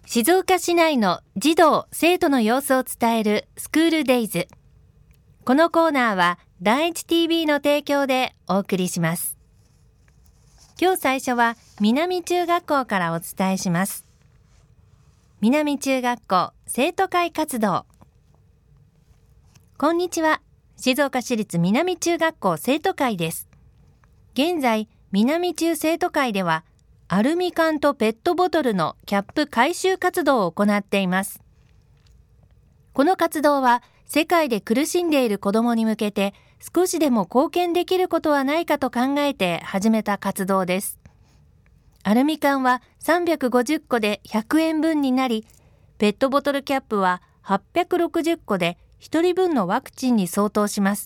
静岡市内の児童・生徒の様子を伝えるスクールデイズ。このコーナーは第一 TV の提供でお送りします。今日最初は南中学校からお伝えします。南中学校生徒会活動。こんにちは。静岡市立南中学校生徒会です。現在、南中生徒会では、アルミ缶とペットボトルのキャップ回収活動を行っています。この活動は、世界で苦しんでいる子どもに向けて、少しでも貢献できることはないかと考えて始めた活動です。アルミ缶は350個で100円分になり、ペットボトルキャップは860個で1人分のワクチンに相当します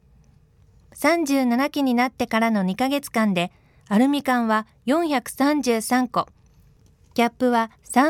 。37期になってからの2ヶ月間で、アルミ缶は433個、キャップは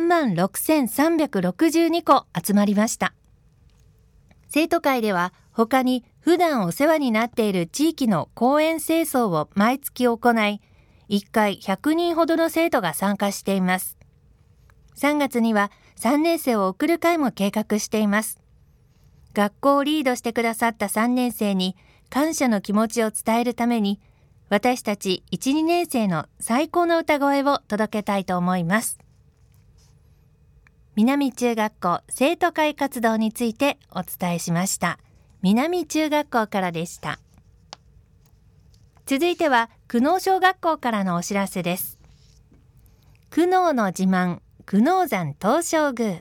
36,362個集まりました。生徒会では他に普段お世話になっている地域の公園清掃を毎月行い、1回100人ほどの生徒が参加しています。3月には3年生を送る会も計画しています。学校をリードしてくださった3年生に感謝の気持ちを伝えるために、私たち1、2年生の最高の歌声を届けたいと思います。南中学校生徒会活動についてお伝えしました。南中学校からでした。続いては久能小学校からのお知らせです。久能の自慢、久能山東照宮。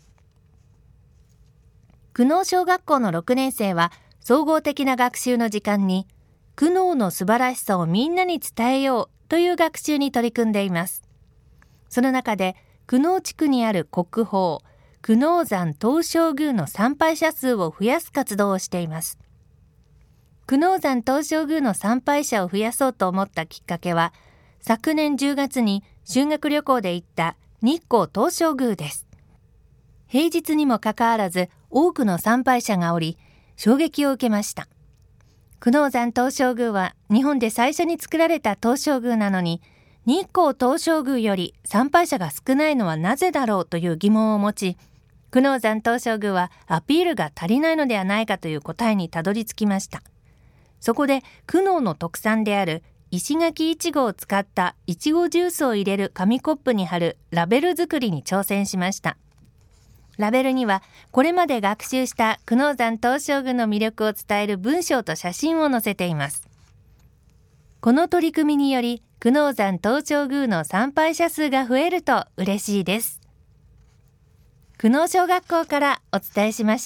久能小学校の6年生は総合的な学習の時間に久能の素晴らしさをみんなに伝えようという学習に取り組んでいます。その中で久能地区にある国宝久能山東照宮の参拝者数を増やす活動をしています。久能山東照宮の参拝者を増やそうと思ったきっかけは、昨年10月に修学旅行で行った日光東照宮です。平日にもかかわらず多くの参拝者がおり、衝撃を受けました。久能山東照宮は日本で最初に作られた東照宮なのに、日光東照宮より参拝者が少ないのはなぜだろうという疑問を持ち、久能山東照宮はアピールが足りないのではないかという答えにたどり着きました。そこで久能の特産である石垣いちごを使ったいちごジュースを入れる紙コップに貼るラベル作りに挑戦しました。ラベルにはこれまで学習した久能山東照宮の魅力を伝える文章と写真を載せています。この取り組みにより久能山東照宮の参拝者数が増えると嬉しいです。久能小学校からお伝えしました。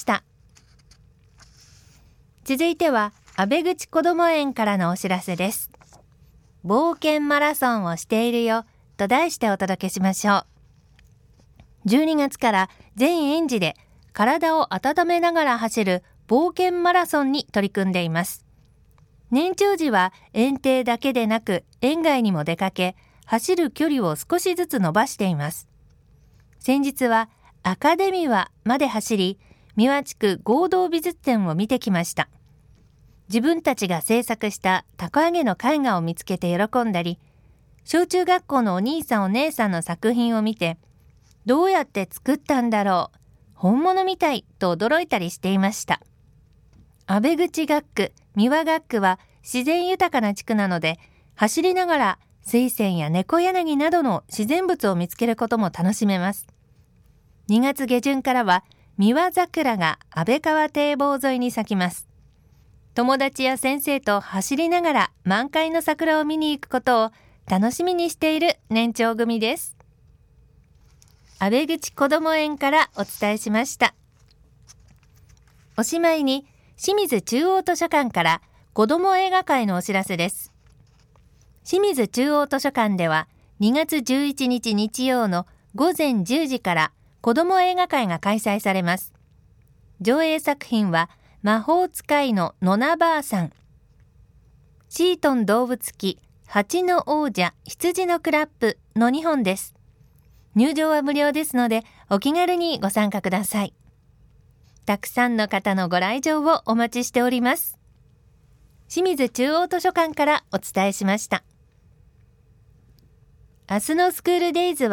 続いては阿部口こども園からのお知らせです。冒険マラソンをしているよと題してお届けしましょう。12月から全園児で体を温めながら走る冒険マラソンに取り組んでいます。年長時は園庭だけでなく園外にも出かけ、走る距離を少しずつ伸ばしています。先日はアカデミワまで走り、三輪地区合同美術展を見てきました。自分たちが制作したたこ揚げの絵画を見つけて喜んだり、小中学校のお兄さんお姉さんの作品を見て、どうやって作ったんだろう、本物みたいと驚いたりしていました。阿部口学区、三輪学区は自然豊かな地区なので、走りながら水仙や猫柳などの自然物を見つけることも楽しめます。2月下旬からは三輪桜が安倍川堤防沿いに咲きます。友達や先生と走りながら満開の桜を見に行くことを楽しみにしている年長組です。阿部口こども園からお伝えしました。おしまいに清水中央図書館から子ども映画会のお知らせです。清水中央図書館では2月11日日曜の午前10時から子ども映画会が開催されます。上映作品は魔法使いのノナばあさん、シートン動物記、蜂の王者、羊のクラップの2本です。入場は無料ですのでお気軽にご参加ください。たくさんの方のご来場をお待ちしております。清水中央図書館からお伝えしました。明日のスクールデイズは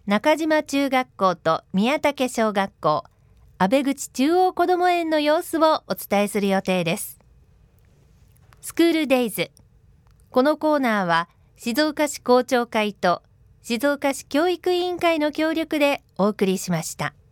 中島中学校と宮武小学校、阿部口中央こども園の様子をお伝えする予定です。スクールデイズ。このコーナーは静岡市校長会と静岡市教育委員会の協力でお送りしました。